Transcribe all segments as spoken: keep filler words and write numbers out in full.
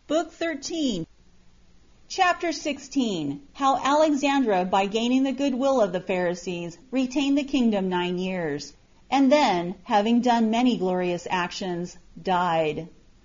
Book thirteen. Chapter sixteen. How Alexandra, by gaining the goodwill of the Pharisees, retained the kingdom nine years, and then, having done many glorious actions, died.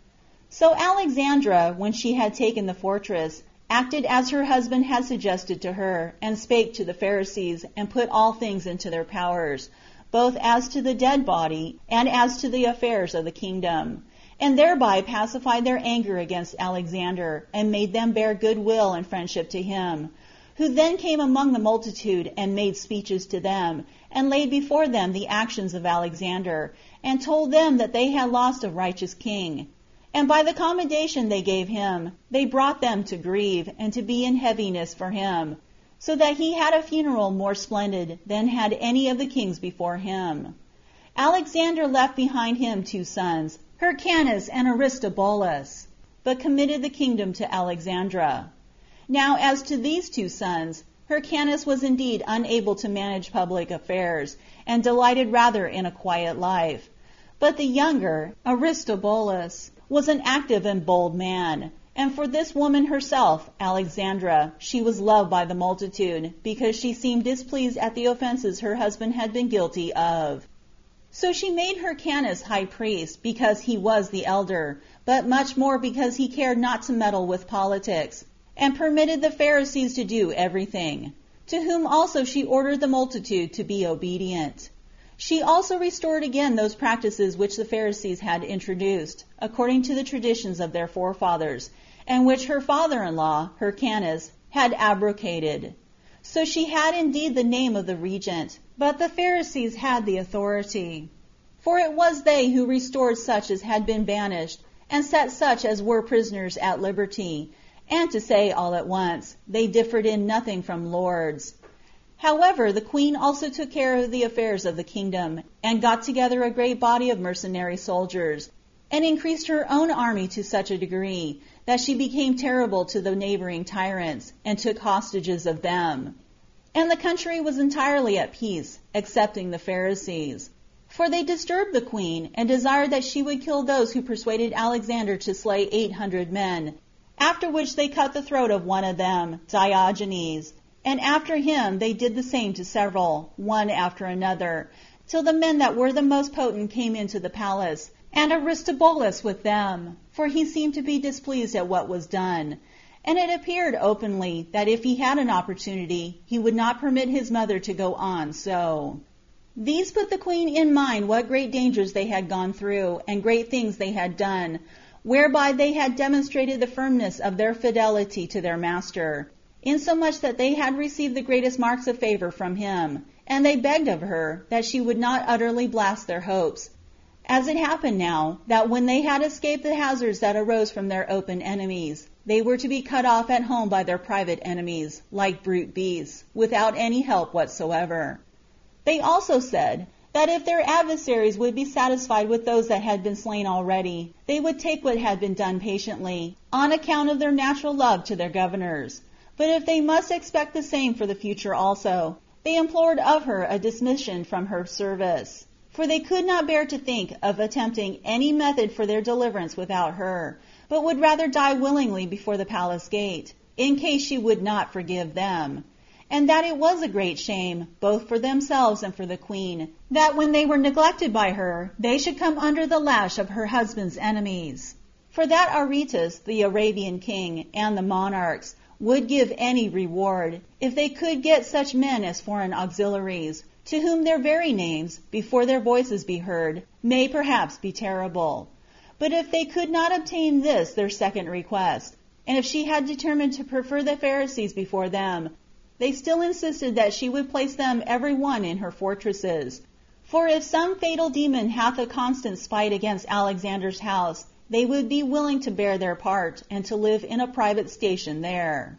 So Alexandra, when she had taken the fortress, acted as her husband had suggested to her, and spake to the Pharisees, and put all things into their powers, both as to the dead body, and as to the affairs of the kingdom, and thereby pacified their anger against Alexander, and made them bear good will and friendship to him, who then came among the multitude, and made speeches to them, and laid before them the actions of Alexander, and told them that they had lost a righteous king. And by the commendation they gave him, they brought them to grieve, and to be in heaviness for him, so that he had a funeral more splendid than had any of the kings before him. Alexander left behind him two sons, Hyrcanus and Aristobulus, but committed the kingdom to Alexandra. Now as to these two sons, Hyrcanus was indeed unable to manage public affairs, and delighted rather in a quiet life. But the younger, Aristobulus, was an active and bold man, and for this woman herself, Alexandra, she was loved by the multitude, because she seemed displeased at the offenses her husband had been guilty of. So she made Hyrcanus high priest, because he was the elder, but much more because he cared not to meddle with politics, and permitted the Pharisees to do everything, to whom also she ordered the multitude to be obedient. She also restored again those practices which the Pharisees had introduced, according to the traditions of their forefathers, and which her father-in-law, Hyrcanus, had abrogated. So she had indeed the name of the regent, but the Pharisees had the authority. For it was they who restored such as had been banished, and set such as were prisoners at liberty, and to say all at once, they differed in nothing from lords. However, the queen also took care of the affairs of the kingdom, and got together a great body of mercenary soldiers, and increased her own army to such a degree, that she became terrible to the neighboring tyrants, and took hostages of them. And the country was entirely at peace, excepting the Pharisees. For they disturbed the queen, and desired that she would kill those who persuaded Alexander to slay eight hundred men, after which they cut the throat of one of them, Diogenes, and after him they did the same to several, one after another, till the men that were the most potent came into the palace, and Aristobulus with them, for he seemed to be displeased at what was done. And it appeared openly that if he had an opportunity, he would not permit his mother to go on so. These put the queen in mind what great dangers they had gone through, and great things they had done, whereby they had demonstrated the firmness of their fidelity to their master, insomuch that they had received the greatest marks of favor from him, and they begged of her that she would not utterly blast their hopes. As it happened now, that when they had escaped the hazards that arose from their open enemies, they were to be cut off at home by their private enemies, like brute beasts, without any help whatsoever. They also said, that if their adversaries would be satisfied with those that had been slain already, they would take what had been done patiently, on account of their natural love to their governors. But if they must expect the same for the future also, they implored of her a dismission from her service. For they could not bear to think of attempting any method for their deliverance without her, but would rather die willingly before the palace gate, in case she would not forgive them. And that it was a great shame, both for themselves and for the queen, that when they were neglected by her, they should come under the lash of her husband's enemies. For that Aretas, the Arabian king, and the monarchs, would give any reward, if they could get such men as foreign auxiliaries, to whom their very names, before their voices be heard, may perhaps be terrible. But if they could not obtain this their second request, and if she had determined to prefer the Pharisees before them, they still insisted that she would place them every one in her fortresses. For if some fatal demon hath a constant spite against Alexander's house, they would be willing to bear their part, and to live in a private station there.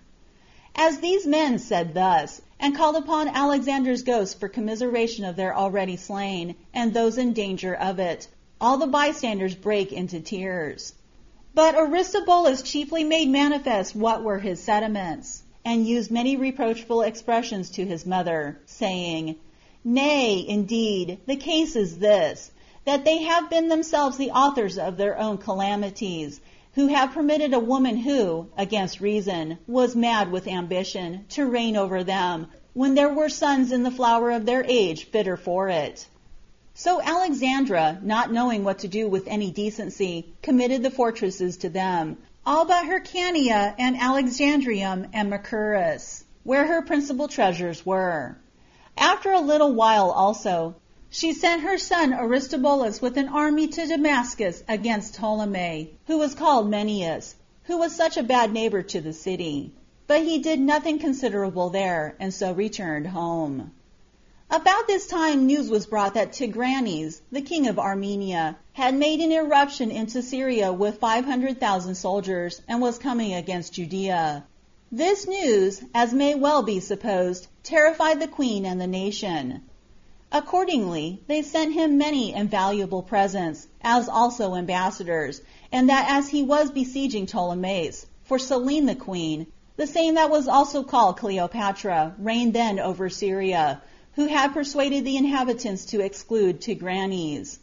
As these men said thus, and called upon Alexander's ghost for commiseration of their already slain, and those in danger of it, all the bystanders brake into tears. But Aristobulus chiefly made manifest what were his sentiments, and used many reproachful expressions to his mother, saying, Nay, indeed, the case is this, that they have been themselves the authors of their own calamities, who have permitted a woman who, against reason, was mad with ambition, to reign over them, when there were sons in the flower of their age fitter for it. So Alexandra, not knowing what to do with any decency, committed the fortresses to them, all but Hyrcania and Alexandrium and Machaerus, where her principal treasures were. After a little while also, she sent her son Aristobulus with an army to Damascus against Ptolemy, who was called Menneus, who was such a bad neighbor to the city. But he did nothing considerable there, and so returned home. About this time news was brought that Tigranes, the king of Armenia, had made an irruption into Syria with five hundred thousand soldiers, and was coming against Judea. This news, as may well be supposed, terrified the queen and the nation. Accordingly, they sent him many and valuable presents, as also ambassadors, and that as he was besieging Ptolemais, for Selene the queen, the same that was also called Cleopatra, reigned then over Syria, who had persuaded the inhabitants to exclude Tigranes.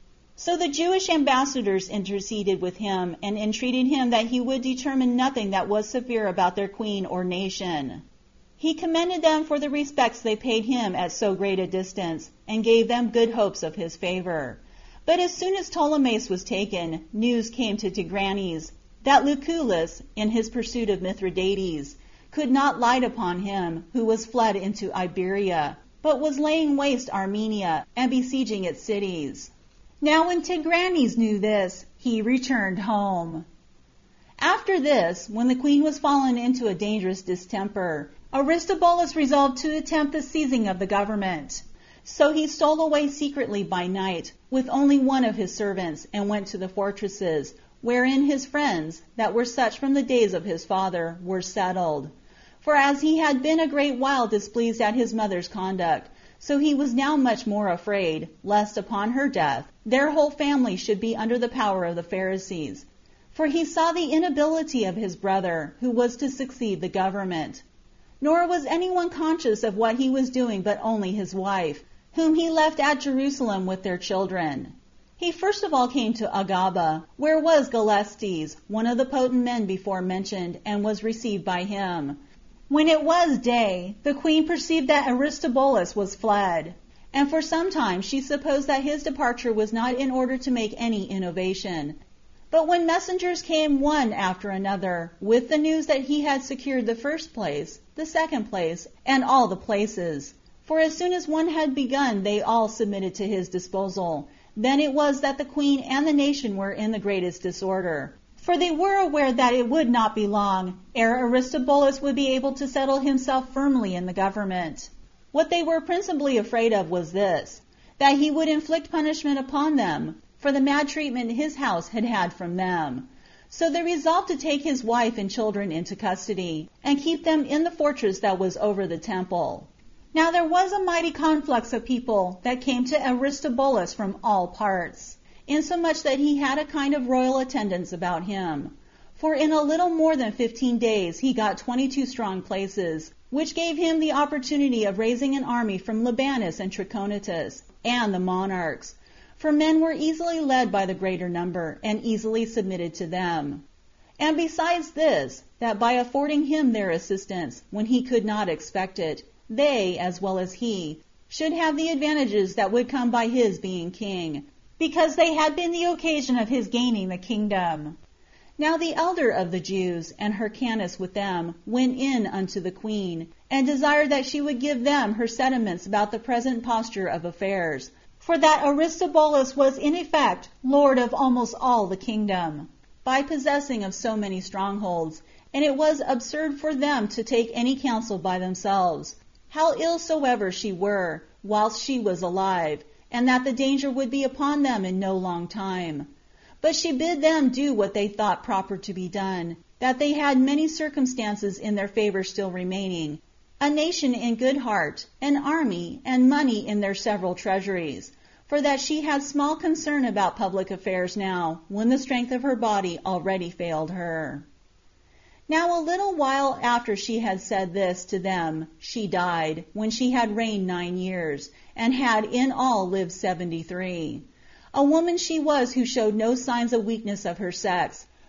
So the Jewish ambassadors interceded with him, and entreated him that he would determine nothing that was severe about their queen or nation. He commended them for the respects they paid him at so great a distance, and gave them good hopes of his favor. But as soon as Ptolemais was taken, news came to Tigranes that Lucullus, in his pursuit of Mithridates, could not light upon him, who was fled into Iberia, but was laying waste Armenia, and besieging its cities. Now when Tigranes knew this, he returned home. After this, when the queen was fallen into a dangerous distemper, Aristobulus resolved to attempt the seizing of the government. So he stole away secretly by night, with only one of his servants, and went to the fortresses, wherein his friends, that were such from the days of his father, were settled. For as he had been a great while displeased at his mother's conduct, so he was now much more afraid, lest upon her death, their whole family should be under the power of the Pharisees. For he saw the inability of his brother, who was to succeed the government. Nor was anyone conscious of what he was doing but only his wife, whom he left at Jerusalem with their children. He first of all came to Agaba, where was Galestes, one of the potent men before mentioned, and was received by him. When it was day, the queen perceived that Aristobulus was fled, and for some time she supposed that his departure was not in order to make any innovation. But when messengers came one after another, with the news that he had secured the first place, the second place, and all the places, for as soon as one had begun they all submitted to his disposal, then it was that the queen and the nation were in the greatest disorder. For they were aware that it would not be long ere Aristobulus would be able to settle himself firmly in the government. What they were principally afraid of was this, that he would inflict punishment upon them for the mad treatment his house had had from them. So they resolved to take his wife and children into custody, and keep them in the fortress that was over the temple. Now there was a mighty conflux of people that came to Aristobulus from all parts, insomuch that he had a kind of royal attendance about him. For in a little more than fifteen days he got twenty-two strong places, which gave him the opportunity of raising an army from Libanus and Trachonitis, and the monarchs, for men were easily led by the greater number, and easily submitted to them. And besides this, that by affording him their assistance, when he could not expect it, they, as well as he, should have the advantages that would come by his being king, because they had been the occasion of his gaining the kingdom. Now the elder of the Jews, and Hyrcanus with them, went in unto the queen, and desired that she would give them her sentiments about the present posture of affairs, for that Aristobulus was in effect lord of almost all the kingdom, by possessing of so many strongholds, and it was absurd for them to take any counsel by themselves, how ill soever she were, whilst she was alive, and that the danger would be upon them in no long time. But she bid them do what they thought proper to be done, that they had many circumstances in their favor still remaining, a nation in good heart, an army, and money in their several treasuries, for that she had small concern about public affairs now, when the strength of her body already failed her. Now a little while after she had said this to them, she died, when she had reigned nine years, and had in all lived seventy-three. A woman she was who showed no signs of weakness of her sex,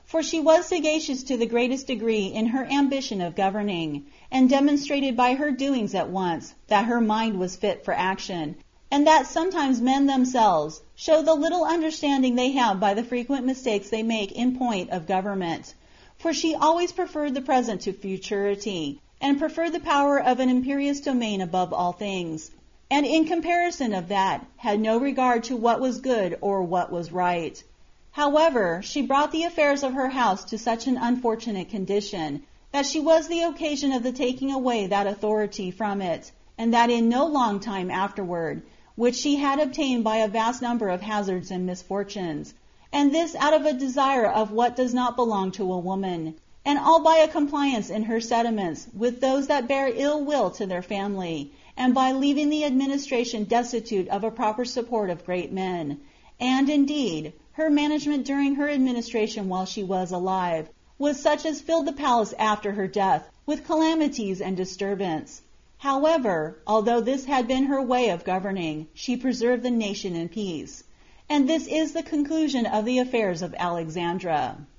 For she was sagacious to the greatest degree in her ambition of governing, and demonstrated by her doings at once that her mind was fit for action, and that sometimes men themselves show the little understanding they have by the frequent mistakes they make in point of government. For she always preferred the present to futurity, and preferred the power of an imperious domain above all things, and in comparison of that had no regard to what was good or what was right. However, she brought the affairs of her house to such an unfortunate condition, that she was the occasion of the taking away that authority from it, and that in no long time afterward, which she had obtained by a vast number of hazards and misfortunes, and this out of a desire of what does not belong to a woman, and all by a compliance in her sentiments with those that bear ill will to their family, and by leaving the administration destitute of a proper support of great men. And indeed, her management during her administration while she was alive was such as filled the palace after her death with calamities and disturbance. However, although this had been her way of governing, she preserved the nation in peace. And this is the conclusion of the affairs of Alexandra.